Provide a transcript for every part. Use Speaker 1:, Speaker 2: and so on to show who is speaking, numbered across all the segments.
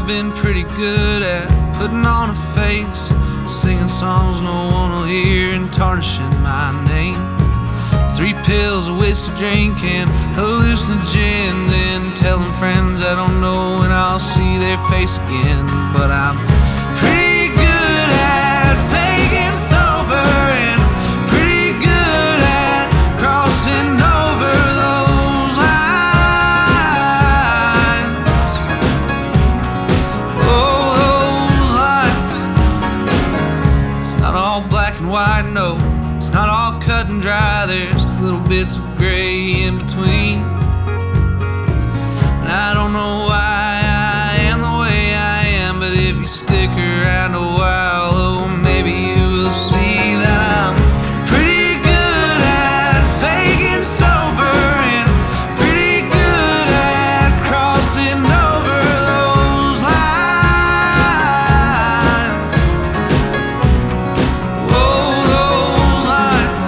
Speaker 1: I've been pretty good at putting on a face, singing songs no one will hear and tarnishing my name. 3 pills, a whiskey drink, and hallucinogens, and telling friends I don't know when I'll see their face again. But I'm pretty good at faking sober, and pretty good at crossing over those lines. Oh, those lines. It's not all black and white, no. It's not all cut and dry, there's little bits of gray in between. And I don't know why I am the way I am, but if you stick around a while, oh, maybe you will see that I'm pretty good at faking sober, and pretty good at crossing over those lines. Oh, those lines.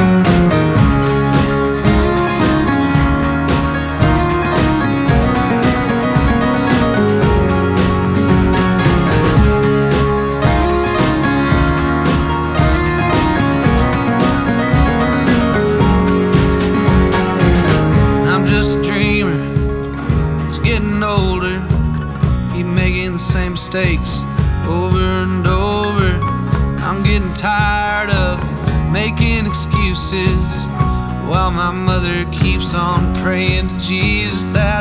Speaker 1: I'm just a dreamer, just getting older, keep making the same mistakes over and over. I'm getting tired of making excuses while my mother keeps on praying to Jesus that